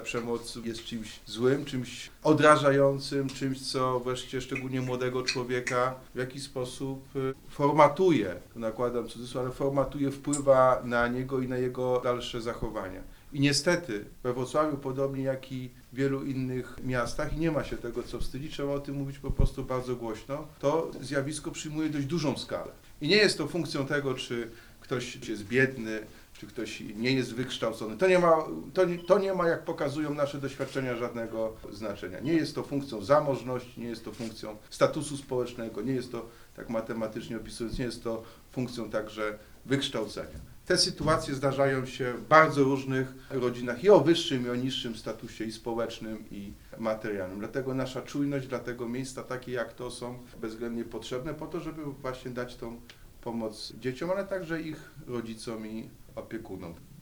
Przemoc jest czymś złym, czymś odrażającym, czymś, co wreszcie szczególnie młodego człowieka w jakiś sposób formatuje, nakładam cudzysłów, ale formatuje, wpływa na niego i na jego dalsze zachowania. I niestety we Wrocławiu, podobnie jak i w wielu innych miastach, i nie ma się tego co wstydzić, trzeba o tym mówić po prostu bardzo głośno, to zjawisko przyjmuje dość dużą skalę. I nie jest to funkcją tego, czy ktoś jest biedny, czy ktoś nie jest wykształcony. To nie ma, jak pokazują nasze doświadczenia, żadnego znaczenia. Nie jest to funkcją zamożności, nie jest to funkcją statusu społecznego, nie jest to, tak matematycznie opisując, nie jest to funkcją także wykształcenia. Te sytuacje zdarzają się w bardzo różnych rodzinach i o wyższym, i o niższym statusie i społecznym, i materialnym. Dlatego nasza czujność, dlatego miejsca takie jak to są bezwzględnie potrzebne po to, żeby właśnie dać tą pomoc dzieciom, ale także ich rodzicom i opiekunom.